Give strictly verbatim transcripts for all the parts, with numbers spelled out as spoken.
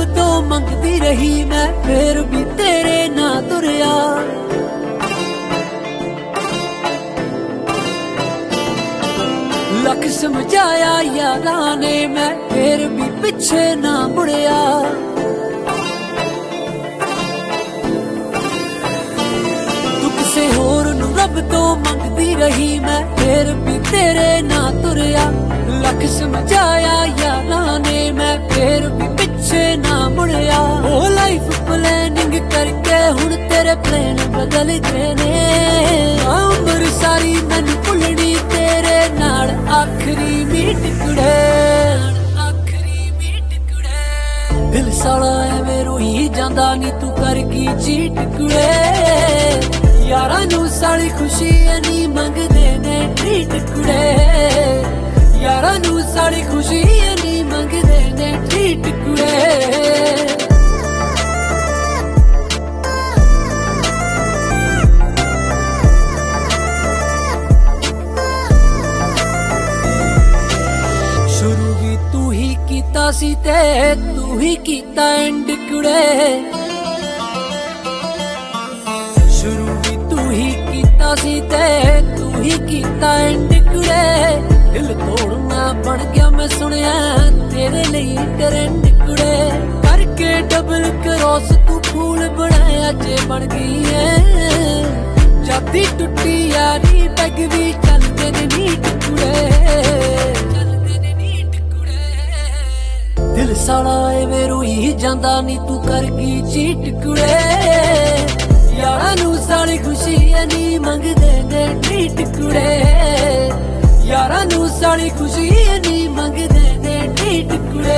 तो मंगती रही मैं, फिर भी तेरे ना तुरया। लख समझाया यारा ने मैं, फिर भी पिछे ना मुड़िया। तू किसे होर नू रब तो मंगती रही मैं, फिर भी तेरे ना तुरया। लख समझाया यारा ने मैं, फिर भी पिछे ना मुड़िया। ओ लाइफ प्लानिंग करके हुण तेरे प्लान बदल गए ने। उम्र सारी मैनू भुलनी तेरे नाल आखरी मीट कुड़े, आखरी मीट कुड़े। दिल साला एवें रोई जांदा नी तू कर गई चीट कुड़े। यारां नू साली खुशी नी मंगदे ने ट्रीट कुड़े। यारां नू साली खुशी नी मंगदे ने ट्रीट कुड़े। शुरू भी तू ही कीता सी ते तू ही कीता एंड कुड़े। शुरू भी तू ही कीता सी ते तू ही कीता एंड कुड़े। दिल तोड़ना बन गया मैं सुनिया तेरे लिए ट्रेंड कुड़े। करके डबल क्रॉस तू फूल बनाया जे बन गई है। जाती टुटी यारी पैग भी चलते ने नीट कुड़े, चलते ने नीट कुड़े। दिल साला एवें रोई जांदा नी तू कर गई चीट कुड़े। यारां नू साली खुशी नी मंगदे ने ट्रीट कुड़े। यारां नू साली खुशी नी मंगदे ने ट्रीट कुड़े।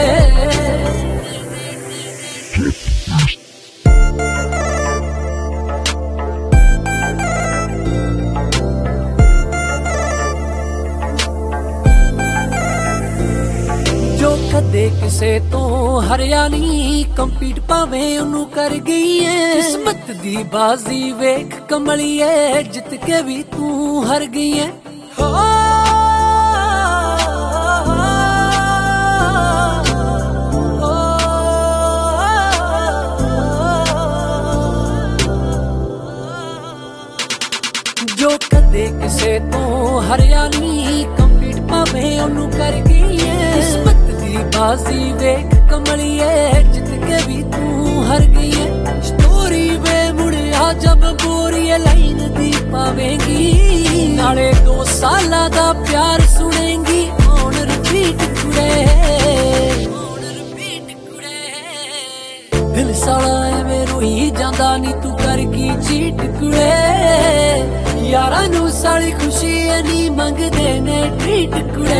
जो कदे किसे तो हरिया नी कंपीट भावें ओनू कर गई है। किस्मत दी बाजी वेख कमलिए जित के भी तू हर गई है। जो कदे किसे तो हरिया नी कंपीट भावें ओनू कर गई है। किस्मत दी बाजी वेख कमलिए जित के भी तू हर गई है। स्टोरी वे मुड़िया जब बोरी लाइन दी पावेंगी। नाले दो साला दा प्यार सुनेंगी ऑन रिपीट कुड़े, ऑन रिपीट कुड़े। दिल साला एवें रोई जांदा नी तू कर गई चीट कुड़े। यारां नू साली खुशी नी मंगदे ने ट्रीट कुड़े।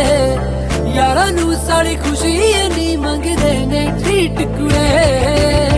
यारां नू साली खुशी नी मंगदे ने ट्रीट कुड़े।